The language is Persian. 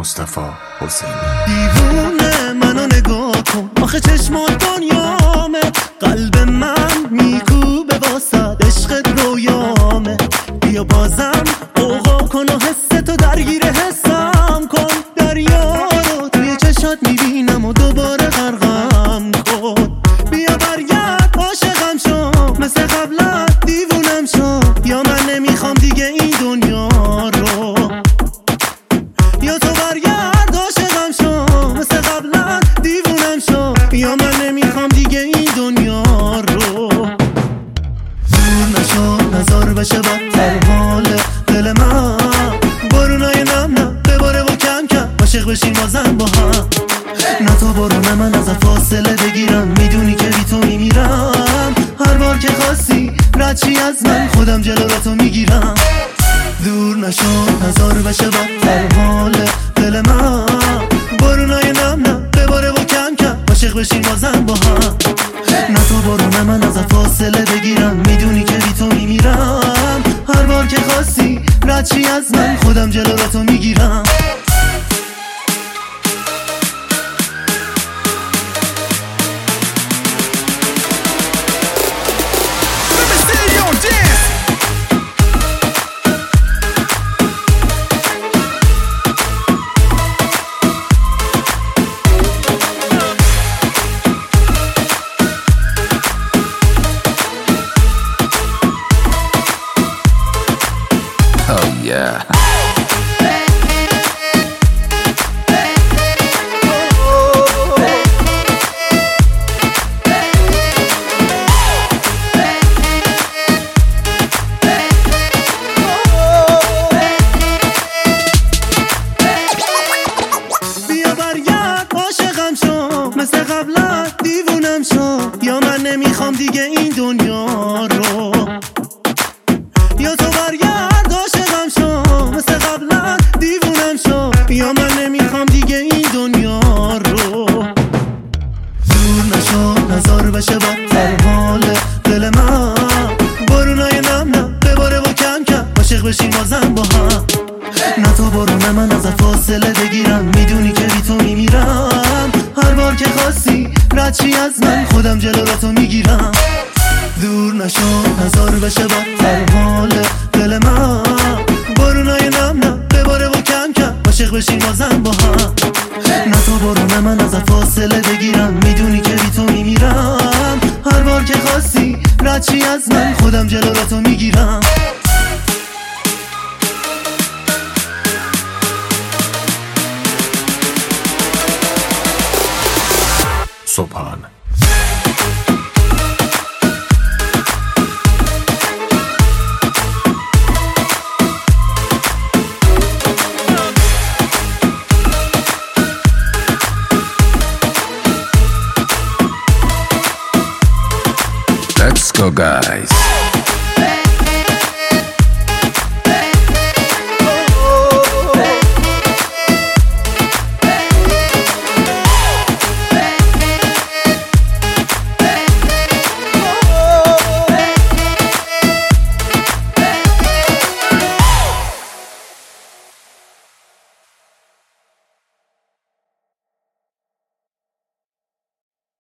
مصطفی حسینی. دیوونه منو نگاه کن، آخه چشمات دنیامه، قلب من میکوبه واسه عشقت رویامه. بیا بازم اوقا کن و حستو درگیر حسم کن، دریا رو توی چشات میبینم و دوباره غرقم کن. بیا برگرد عاشقم شو، مثل قبلت دیوونم شو، یا من نمیخوام دیگه این دنیا رو، یا تو برگرد عاشقم شو، مثل قبلت دیوونم شو، یا من نمیخوام دیگه این دنیا رو. دور نشو نزار بشه بدتر حال دل من، بارونای نم نم بباره و کم کم عاشق بشیم بازم با هم. نه تو بارون من از فاصله بگیرم، میدونی که بی تو میمیرم، هر بار که خواستی رد چی از من خودم جلوتو میگیرم. دور نشو نزار بشه بدتر حال دل من، بارونای نم نم بباره و کم کم عاشق بشیم بازم با هم. نه تو بارون من از فاصله بگیرم، میدونی که بی تو میمیرم، هر بار که خواستی رد چی از من خودم جلوتو میگیرم. مثل قبلت دیوونم شو، یا من نمیخوام دیگه این دنیا رو، یا تو برگرد عاشقم شو، مثل قبلت دیوونم شو، یا من نمیخوام دیگه این دنیا رو. دور نشو نزار بشه بدتر حال دل من، بارونای نم نم بباره و کم کم عاشق بشیم بازم با هم. نه تو بارون من از فاصله بگیرم، میدونی که بی تو میمیرم، هر بار که خواستی رد چی از من خودم جلوتو میگیرم. دور نشو نزار بشه بدتر حال دل من، بارونای نم نم بباره و کم کم عاشق بشیم بازم با هم. نه تو بارون من از فاصله بگیرم، میدونی که بی تو میمیرم، هر بار که خواستی رد چی از من خودم جلوتو میگیرم. سبحان Let's go guys.